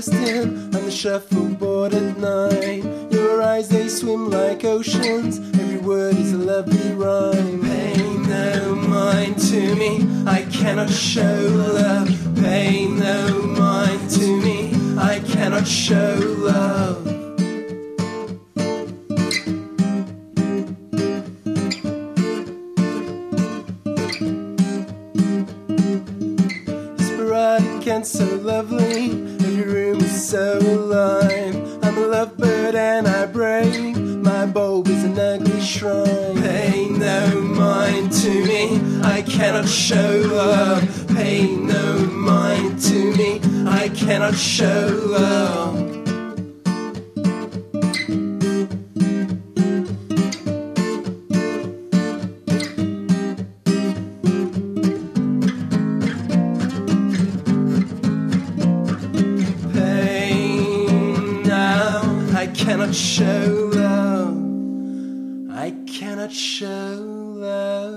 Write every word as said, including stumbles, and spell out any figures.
resting on the shuffleboard at night. Your eyes, they swim like oceans, every word is a lovely rhyme. Pay no mind to me, I cannot show love. Pay no mind to me, I cannot show love. Sporadic and so lovely, every room is so alive. I'm a lovebird and I brave, my bulb is an ugly shrine. Pay no mind to me, I cannot show love. Pay no mind to me, I cannot show love. I cannot show love, I cannot show love.